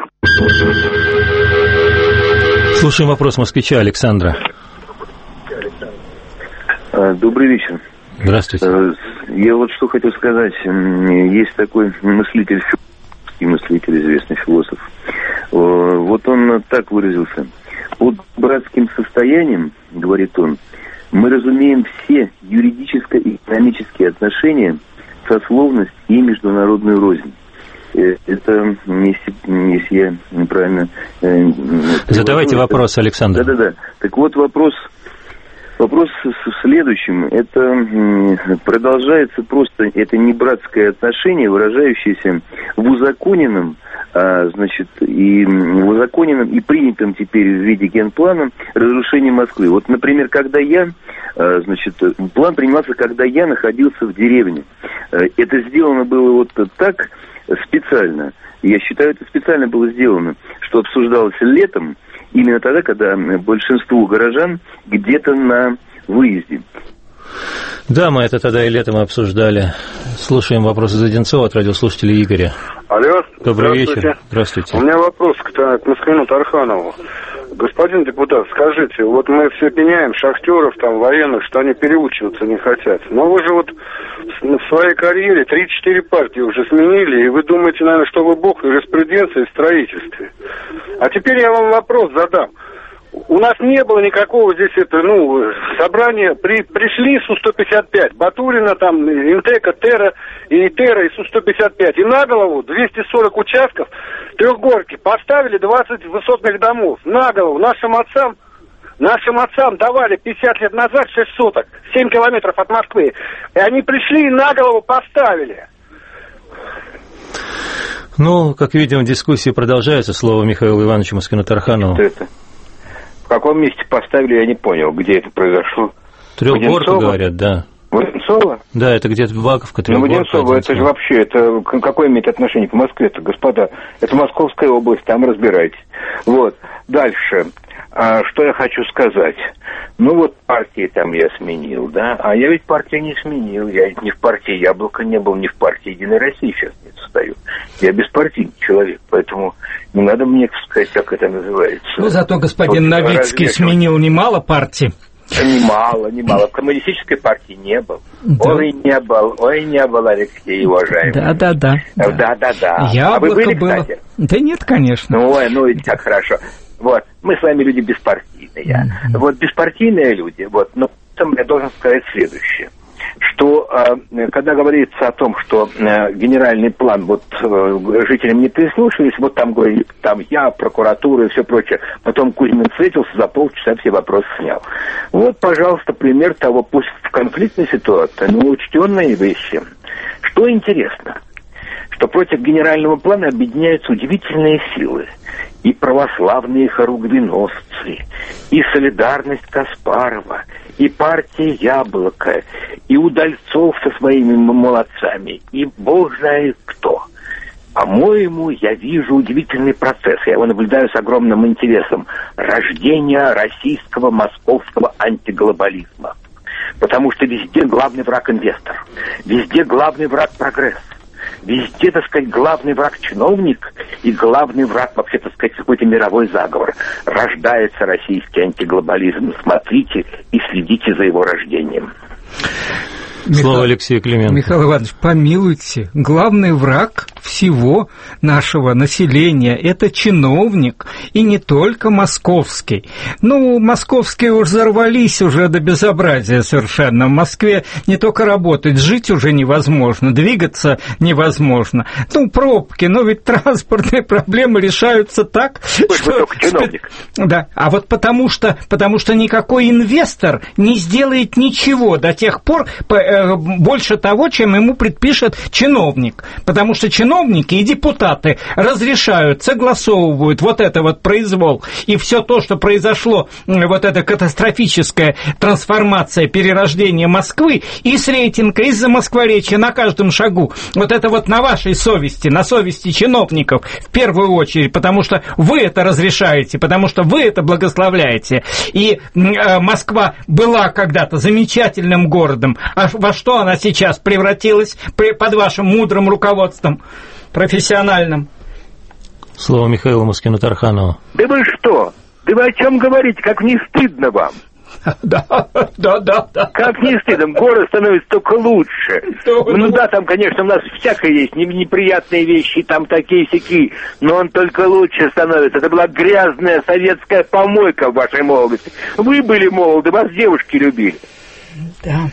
Слушаем вопрос москвича Александра. Добрый вечер. Здравствуйте. Я вот что хотел сказать. Есть такой мыслитель, мыслитель, известный философ. Вот он так выразился. Под братским состоянием, говорит он, мы разумеем все юридическо-экономические отношения, сословность и международную рознь. Это, если, если я неправильно... Задавайте вопрос, Александр. Да-да-да. Так вот вопрос... Вопрос в следующем. Это продолжается просто, это не братское отношение, выражающееся в узаконенном, а, значит, и в узаконенном и принятом теперь в виде генплана разрушении Москвы. Вот, например, когда я, а, значит, план принимался, когда я находился в деревне. Это сделано было вот так специально. Я считаю, это специально было сделано, что обсуждалось летом, именно тогда, когда большинство горожан где-то на выезде. Да, мы это тогда и летом обсуждали. Слушаем вопрос из Одинцова от радиослушателя Игоря. Алло, добрый вечер. Здравствуйте. У меня вопрос к, к Москвину Тарханову. Господин депутат, скажите, вот мы все пеняем шахтеров, там, военных, что они переучиваться не хотят. Но вы же вот в своей карьере три-четыре партии уже сменили, и вы думаете, наверное, что вы бог юриспруденции и строительстве. А теперь я вам вопрос задам. У нас не было никакого здесь это, ну, собрания. При, пришли Су сто пятьдесят пять, Батурина, там, Интека, Тера, и Тера, и Су сто пятьдесят пять. И на голову двести сорок участков трехгорки поставили двадцать высотных домов. На голову нашим отцам, нашим отцам давали пятьдесят лет назад шесть соток, семь километров от Москвы. И они пришли и на голову поставили. Ну, как видим, дискуссии продолжаются. Слово Михаилу Ивановичу Москвину-Тарханову. В каком месте поставили, я не понял, где это произошло. Трехгорка, говорят, да. Воденцово? Да, это где-то Ваковка, Трехгорка. Ну, Воденцово, это же вообще, это какое имеет отношение к Москве-то, господа? Это Московская область, там разбирайтесь. Вот, дальше. А, что я хочу сказать? Ну вот партии там я сменил, да, а я ведь партию не сменил, я ведь ни в партии Яблоко не был, ни в партии Единой России сейчас не состою. Я беспартийный человек, поэтому не надо мне сказать, как это называется. Ну зато господин вот, Новицкий разве... сменил немало партий. Немало, немало. В коммунистической партии не был. Да. Ой, не был, ой, не был, Алексей, уважаемый. Да, да, да. Да, да, да. Яблоко а вы были, было... кстати? Да нет, конечно. Ну, ой, ну и так хорошо. Вот, мы с вами люди беспартийные. Mm-hmm. Вот, беспартийные люди, вот, но я должен сказать следующее. Что, э, когда говорится о том, что э, генеральный план, вот, э, жителям не прислушались, вот там, говорит, там я, прокуратура и все прочее, потом Кузьмин встретился, за полчаса все вопросы снял. Вот, пожалуйста, пример того, пусть в конфликтной ситуации, но учтенные вещи. Что интересно, что против генерального плана объединяются удивительные силы. И православные хоругвеносцы, и солидарность Каспарова, и партия Яблоко, и Удальцов со своими молодцами, и бог знает кто. По-моему, я вижу удивительный процесс, я его наблюдаю с огромным интересом, рождения российского московского антиглобализма. Потому что везде главный враг инвестор, везде главный враг прогресс. Везде, так сказать, главный враг чиновник и главный враг, вообще, так сказать, какой-то мировой заговор. Рождается российский антиглобализм. Смотрите и следите за его рождением. Слово Алексею Клименко. Михаил Иванович, помилуйте, главный враг всего нашего населения – это чиновник, и не только московский. Ну, московские уж взорвались уже до безобразия совершенно. В Москве не только работать, жить уже невозможно, двигаться невозможно. Ну, пробки, но ведь транспортные проблемы решаются так, Вы что... только чиновник. Да, а вот потому что, потому что никакой инвестор не сделает ничего до тех пор, больше того, чем ему предпишет чиновник. Потому что чиновники и депутаты разрешают, согласовывают вот это вот произвол. И все то, что произошло, вот эта катастрофическая трансформация, перерождение Москвы, и с рейтинга, и за Москворечья на каждом шагу. Вот это вот на вашей совести, на совести чиновников в первую очередь, потому что вы это разрешаете, потому что вы это благословляете. И э, Москва была когда-то замечательным городом, а во что она сейчас превратилась при, под вашим мудрым руководством профессиональным? Слово Михаилу Москвину-Тарханову. Да вы что? Да вы о чем говорите? Как не стыдно вам? Да, да, да, да. Как не стыдно, город становится только лучше. Ну да, там, конечно, у нас всякое есть, неприятные вещи, там такие-сякие, но он только лучше становится. Это была грязная советская помойка в вашей молодости. Вы были молоды, вас девушки любили. Да.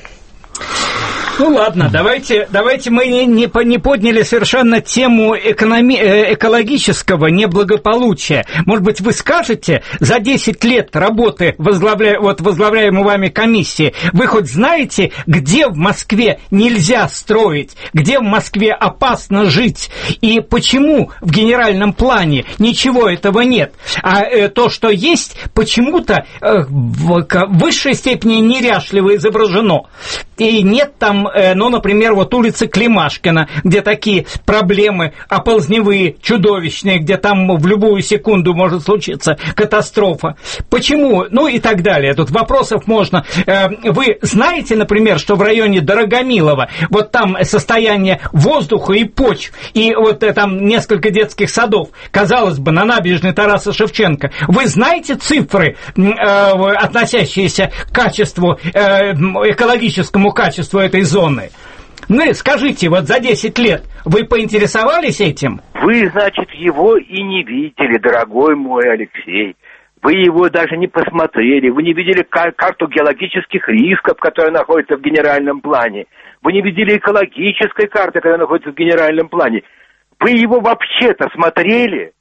Ну ладно, давайте, давайте мы не, не, не подняли совершенно тему экономи, экологического неблагополучия. Может быть, вы скажете, за десять лет работы возглавля, вот, возглавляемой вами комиссии, вы хоть знаете, где в Москве нельзя строить, где в Москве опасно жить, и почему в генеральном плане ничего этого нет, а э, то, что есть, почему-то э, в, в высшей степени неряшливо изображено. И нет там, ну, например, вот улица Климашкина, где такие проблемы оползневые, чудовищные, где там в любую секунду может случиться катастрофа. Почему? Ну и так далее. Тут вопросов можно. Вы знаете, например, что в районе Дорогомилова вот там состояние воздуха и почв, и вот там несколько детских садов, казалось бы, на набережной Тараса Шевченко. Вы знаете цифры, относящиеся к качеству, экологическому качеству этой зоны? Ну, скажите, вот за десять лет вы поинтересовались этим? Вы, значит, его и не видели, дорогой мой Алексей. Вы его даже не посмотрели. Вы не видели карту геологических рисков, которая находится в генеральном плане. Вы не видели экологической карты, которая находится в генеральном плане. Вы его вообще-то смотрели?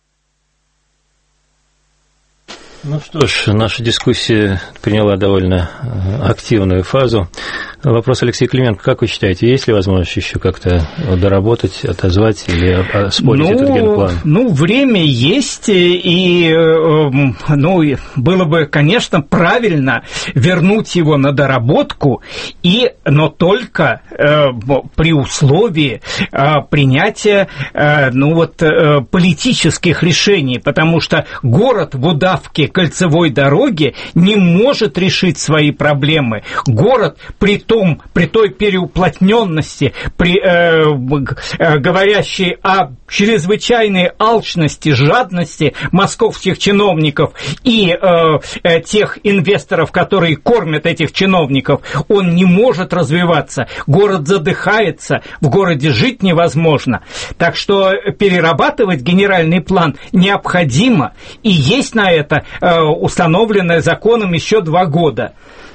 Ну что ж, наша дискуссия приняла довольно активную фазу. Вопрос Алексея Клименко, как вы считаете, есть ли возможность еще как-то доработать, отозвать или оспорить ну, этот генплан? Ну, время есть, и ну, было бы, конечно, правильно вернуть его на доработку, и, но только э, при условии э, принятия э, ну, вот, э, политических решений, потому что город в удавке кольцевой дороги не может решить свои проблемы. Город при том, при той переуплотненности, при, э, э, говорящей о чрезвычайной алчности, жадности московских чиновников и э, э, тех инвесторов, которые кормят этих чиновников, он не может развиваться. Город задыхается, в городе жить невозможно. Так что перерабатывать генеральный план необходимо, и есть на это э, установленное законом еще два года.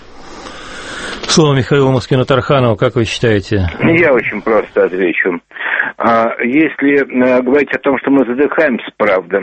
Слово Михаилу Москвину-Тарханову, как вы считаете? Я очень просто отвечу. Если говорить о том, что мы задыхаемся, правда,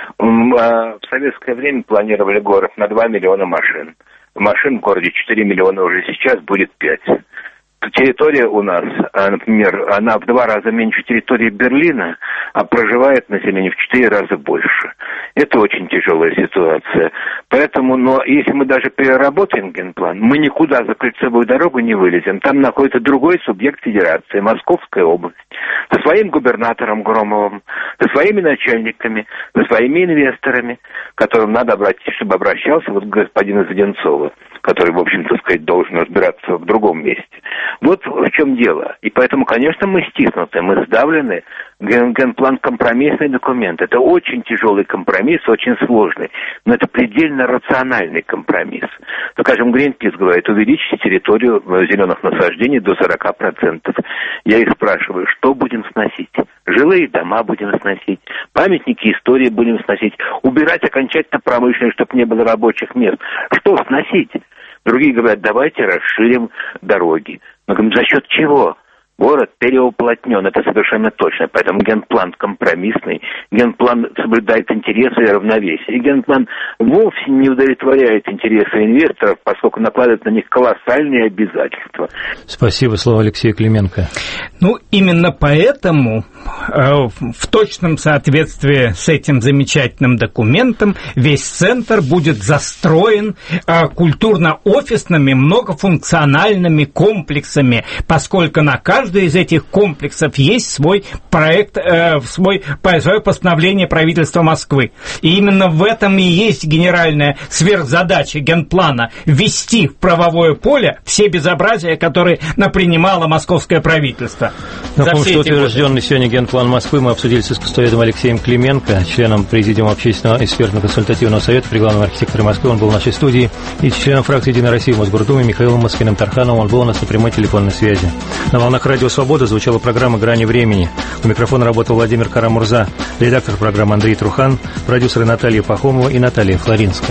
в советское время планировали город на два миллиона машин. Машин в городе четыре миллиона уже сейчас, будет пять. Территория у нас, например, она в два раза меньше территории Берлина, а проживает население в четыре раза больше. Это очень тяжелая ситуация. Поэтому, но если мы даже переработаем генплан, мы никуда за кольцевую дорогу не вылезем. Там находится другой субъект федерации, Московская область, со своим губернатором Громовым, со своими начальниками, со своими инвесторами, к которым надо обратиться, чтобы обращался вот господин из Одинцова, который, в общем-то, сказать, должен разбираться в другом месте. Вот в чем дело. И поэтому, конечно, мы стиснуты, мы сдавлены. Ген- генплан – компромиссный документ. Это очень тяжелый компромисс, очень сложный, но это предельно рациональный компромисс. Ну, скажем, Гринпис говорит, увеличьте территорию зеленых насаждений до сорок процентов. Я их спрашиваю, что будем сносить? Жилые дома будем сносить, памятники истории будем сносить, убирать окончательно промышленность, чтобы не было рабочих мест. Что сносить? Другие говорят, давайте расширим дороги. Мы говорим, за счет чего? Город переуплотнен, это совершенно точно. Поэтому генплан компромиссный, генплан соблюдает интересы и равновесие. И генплан вовсе не удовлетворяет интересы инвесторов, поскольку накладывает на них колоссальные обязательства. Спасибо. Слово Алексею Клименко. Ну, именно поэтому э, в точном соответствии с этим замечательным документом весь центр будет застроен э, культурно-офисными многофункциональными комплексами, поскольку на каждом из этих комплексов есть свой проект, э, свой, свое постановление правительства Москвы. И именно в этом и есть генеральная сверхзадача генплана – ввести в правовое поле все безобразия, которые напринимало московское правительство. Напомню, что утвержденный сегодня генплан Москвы мы обсудили с искусствоведом Алексеем Клименко, членом Президиума общественного экспертно-консультативного совета при главном архитекторе Москвы, он был в нашей студии, и членом фракции «Единая Россия» в Мосгордуме Михаилом Москвиным-Тархановым, он был у нас на прямой телефонной связи. На волнах «Радио Свобода» звучала программа «Грани времени». У микрофона работал Владимир Карамурза, редактор программы Андрей Трухан, продюсеры Наталья Пахомова и Наталья Флоринская.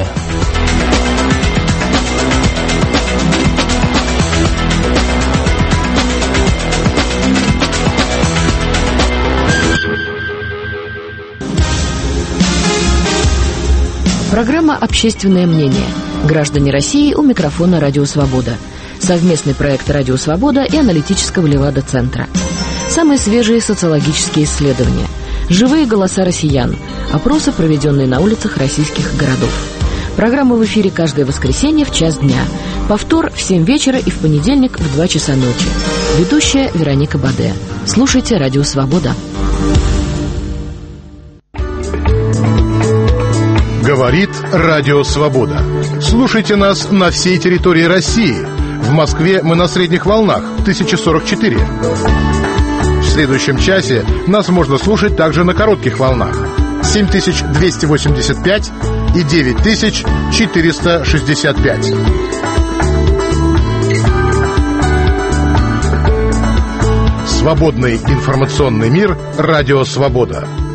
Программа «Общественное мнение». Граждане России, у микрофона «Радио Свобода». Совместный проект «Радио Свобода» и аналитического Левада-центра. Самые свежие социологические исследования. Живые голоса россиян. Опросы, проведенные на улицах российских городов. Программа в эфире каждое воскресенье в час дня. Повтор в семь вечера и в понедельник в два часа ночи. Ведущая Вероника Баде. Слушайте «Радио Свобода». Говорит Радио Свобода. Слушайте нас на всей территории России. В Москве мы на средних волнах тысяча сорок четыре. В следующем часе нас можно слушать также на коротких волнах семь тысяч двести восемьдесят пять и девять тысяч четыреста шестьдесят пять. Свободный информационный мир. Радио Свобода.